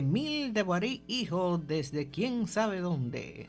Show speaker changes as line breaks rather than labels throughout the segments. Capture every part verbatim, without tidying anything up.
Emil de Guarí, hijo, desde quién sabe dónde.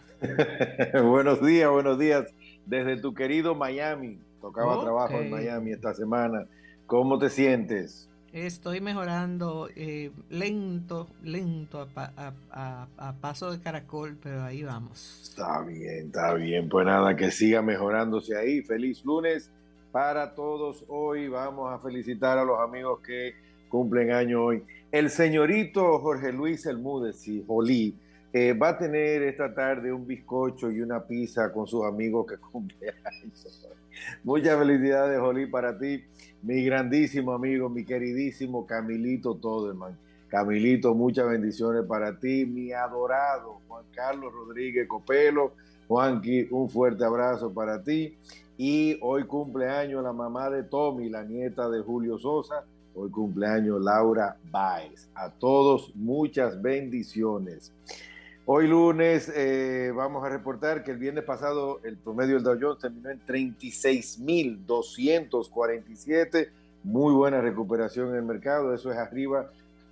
Buenos días, buenos días. Desde tu querido Miami. Tocaba
Ok,
trabajo en Miami esta semana. ¿Cómo te sientes?
estoy mejorando eh, lento, lento, a, pa- a- a- a paso de caracol, pero ahí vamos.
Está bien, está bien. Pues nada, que siga mejorándose ahí. Feliz lunes para todos. Hoy vamos a felicitar a los amigos que cumplen año hoy. El señorito Jorge Luis Elmúdez y Jolí eh, va a tener esta tarde un bizcocho y una pizza con sus amigos que cumplen años. Muchas felicidades, Jolí, para ti, mi grandísimo amigo, mi queridísimo Camilito Toderman. Camilito, muchas bendiciones para ti, mi adorado Juan Carlos Rodríguez Copelo. Juanqui, un fuerte abrazo para ti. Y hoy cumpleaños la mamá de Tommy, la nieta de Julio Sosa. Hoy cumpleaños Laura Báez. A todos, muchas bendiciones. Hoy lunes eh, vamos a reportar que el viernes pasado el promedio del Dow Jones terminó en treinta y seis mil doscientos cuarenta y siete. Muy buena recuperación en el mercado. Eso es arriba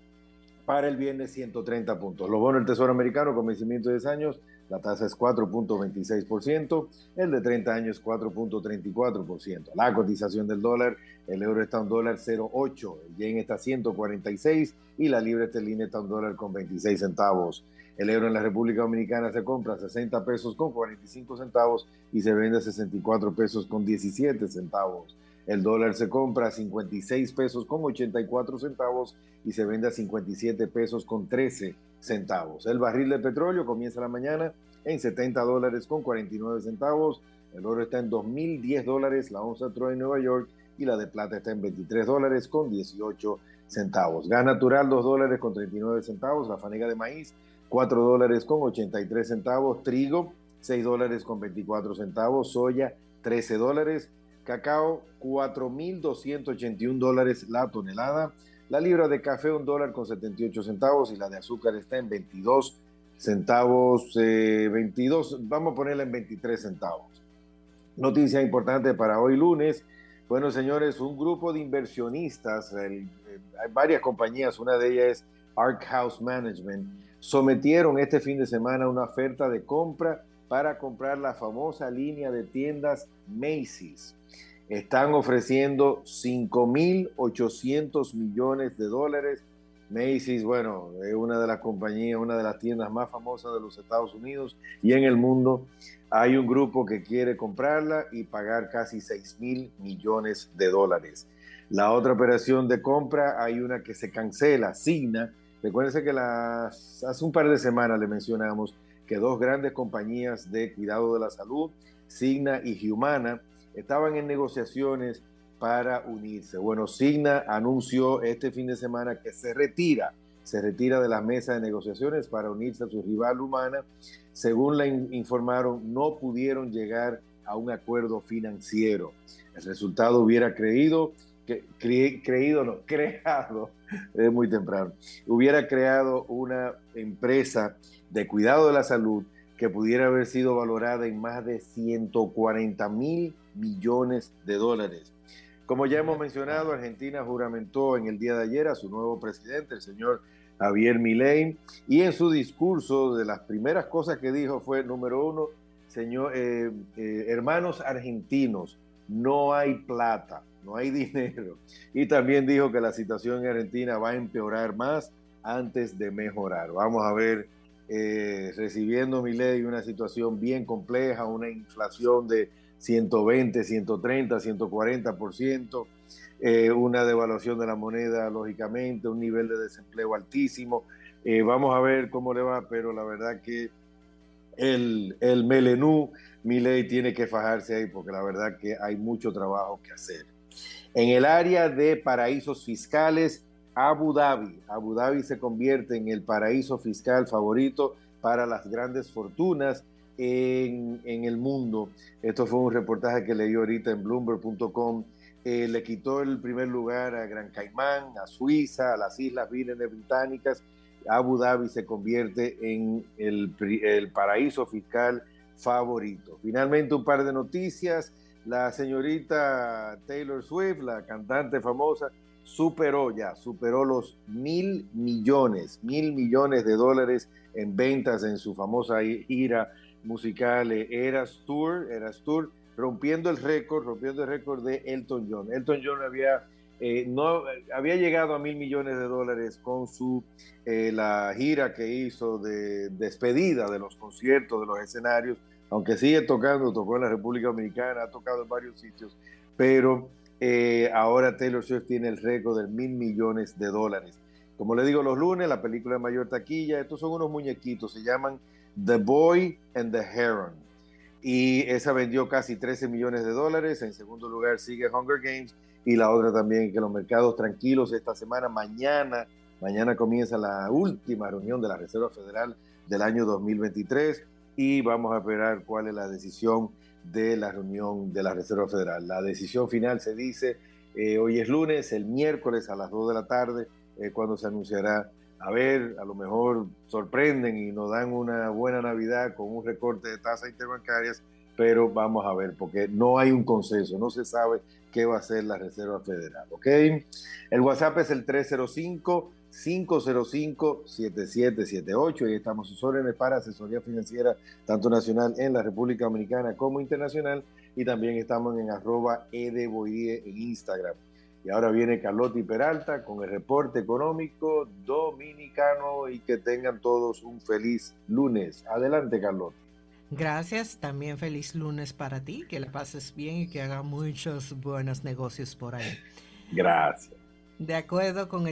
para el viernes ciento treinta puntos. Los bonos del Tesoro Americano con vencimiento de diez años, la tasa es cuatro punto veintiséis por ciento, el de treinta años cuatro punto treinta y cuatro por ciento. La cotización del dólar, el euro está a un dólar cero punto ocho, el yen está a ciento cuarenta y seis y la libra esterlina está a un dólar con veintiséis centavos. El euro en la República Dominicana se compra a sesenta pesos con cuarenta y cinco centavos y se vende a sesenta y cuatro pesos con diecisiete centavos. El dólar se compra a cincuenta y seis pesos con ochenta y cuatro centavos y se vende a cincuenta y siete pesos con trece centavos. El barril de petróleo comienza la mañana en setenta dólares con cuarenta y nueve centavos. El oro está en dos mil diez dólares, la onza Troy en Nueva York y la de plata está en veintitrés dólares con dieciocho centavos. Gas natural dos dólares con treinta y nueve centavos. La fanega de maíz cuatro dólares con ochenta y tres centavos. Trigo seis dólares con veinticuatro centavos. Soya trece dólares. Cacao cuatro mil doscientos ochenta y un dólares la tonelada. La libra de café un dólar con setenta y ocho centavos y la de azúcar está en veintidós centavos, eh, veintidós, vamos a ponerla en veintitrés centavos. Noticia importante para hoy lunes. Bueno, señores, un grupo de inversionistas, el, eh, hay varias compañías, una de ellas es Ark House Management, sometieron este fin de semana una oferta de compra para comprar la famosa línea de tiendas Macy's. Están ofreciendo cinco mil ochocientos millones de dólares. Macy's, bueno, es una de las compañías, una de las tiendas más famosas de los Estados Unidos y en el mundo. Hay un grupo que quiere comprarla y pagar casi seis mil millones de dólares. La otra operación de compra, hay una que se cancela, Cigna. Recuérdense que las, hace un par de semanas le mencionamos que dos grandes compañías de cuidado de la salud, Cigna y Humana, estaban en negociaciones para unirse. Bueno, Cigna anunció este fin de semana que se retira, se retira de la mesa de negociaciones para unirse a su rival Humana. Según le informaron, no pudieron llegar a un acuerdo financiero. El resultado hubiera creído, que, cre, creído no, creado, es muy temprano, hubiera creado una empresa de cuidado de la salud que pudiera haber sido valorada en más de ciento cuarenta mil millones de dólares. Como ya hemos mencionado, Argentina juramentó en el día de ayer a su nuevo presidente, el señor Javier Milei, y en su discurso de las primeras cosas que dijo fue, número uno, señor, eh, eh, hermanos argentinos, no hay plata, no hay dinero. Y también dijo que la situación en Argentina va a empeorar más antes de mejorar. Vamos a ver, eh, recibiendo Milei una situación bien compleja, una inflación de ciento veinte, ciento treinta, ciento cuarenta por ciento, eh, una devaluación de la moneda, lógicamente, un nivel de desempleo altísimo. Eh, vamos a ver cómo le va, pero la verdad que el, el Melenú, Milei tiene que fajarse ahí porque la verdad que hay mucho trabajo que hacer. En el área de paraísos fiscales, Abu Dhabi. Abu Dhabi se convierte en el paraíso fiscal favorito para las grandes fortunas en, en el mundo. Esto fue un reportaje que leí ahorita en Bloomberg punto com. Eh, le quitó el primer lugar a Gran Caimán, a Suiza, a las Islas Vírgenes Británicas. Abu Dhabi se convierte en el, el paraíso fiscal favorito. Finalmente, un par de noticias. La señorita Taylor Swift, la cantante famosa, superó ya, superó los mil millones, mil millones de dólares en ventas en su famosa gira musical Eras Tour, Eras Tour, rompiendo el récord, rompiendo el récord de Elton John. Elton John había, eh, no, había llegado a mil millones de dólares con su, eh, la gira que hizo de despedida de los conciertos, de los escenarios, aunque sigue tocando, tocó en la República Dominicana, ha tocado en varios sitios, pero eh, ahora Taylor Swift tiene el récord de mil millones de dólares. Como le digo, los lunes, la película de mayor taquilla, estos son unos muñequitos, se llaman The Boy and the Heron, y esa vendió casi trece millones de dólares. En segundo lugar sigue Hunger Games, y la otra también, que los mercados tranquilos esta semana, mañana, mañana comienza la última reunión de la Reserva Federal del año dos mil veintitrés, y vamos a esperar cuál es la decisión de la reunión de la Reserva Federal. La decisión final se dice, eh, hoy es lunes, el miércoles a las dos de la tarde, eh, cuando se anunciará. A ver, a lo mejor sorprenden y nos dan una buena Navidad con un recorte de tasas interbancarias, pero vamos a ver, porque no hay un consenso, no se sabe qué va a hacer la Reserva Federal, ¿ok? El WhatsApp es el tres cero cinco, cinco cero cinco, siete siete siete ocho, y estamos a sus órdenes para asesoría financiera, tanto nacional en la República Dominicana como internacional, y también estamos en arroba edboidie en Instagram. Y ahora viene Carlotti Peralta con el reporte económico dominicano, y que tengan todos un feliz lunes. Adelante, Carlotti.
Gracias, también feliz lunes para ti, que la pases bien y que hagas muchos buenos negocios por ahí.
Gracias.
De acuerdo con el